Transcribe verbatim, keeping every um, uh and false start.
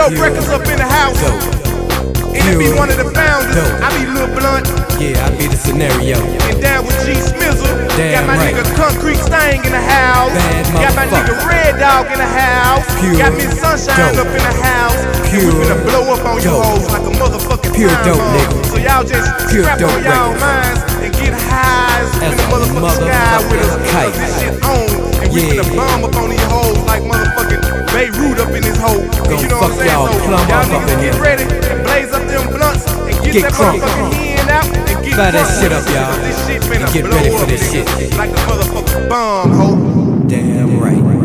Dope Records up in the house. And it be one of the founders. I be Lil Blunt. Yeah, I be the scenario. And down with G Smizzle. Damn Got my right. nigga Concrete Stang in the house. Bad Got my nigga motherfucker. Red Dog in the house. Pure Got Miss Sunshine dope. up in the house. Pure And we finna blow up on you dope. hoes like a motherfucking Pure time dope, bomb. nigga. So y'all just Pure strap dope on y'all records. minds and get highs As in the a motherfucking sky with us. motherfucking kite. Cause this shit on. And we Yeah. finna bomb up on these hoes like motherfucking Beirut up in this hole. And Gon' you know what I'm fuck saying? y'all So plumb y'all up up niggas in get here. ready and blaze up them blunts and get, Get that crunk. motherfucking hand out and get Fire that crunk. shit up, y'all. Cause this shit finna And get blow ready for up, this nigga, shit. like a motherfucking bomb, ho. Damn right.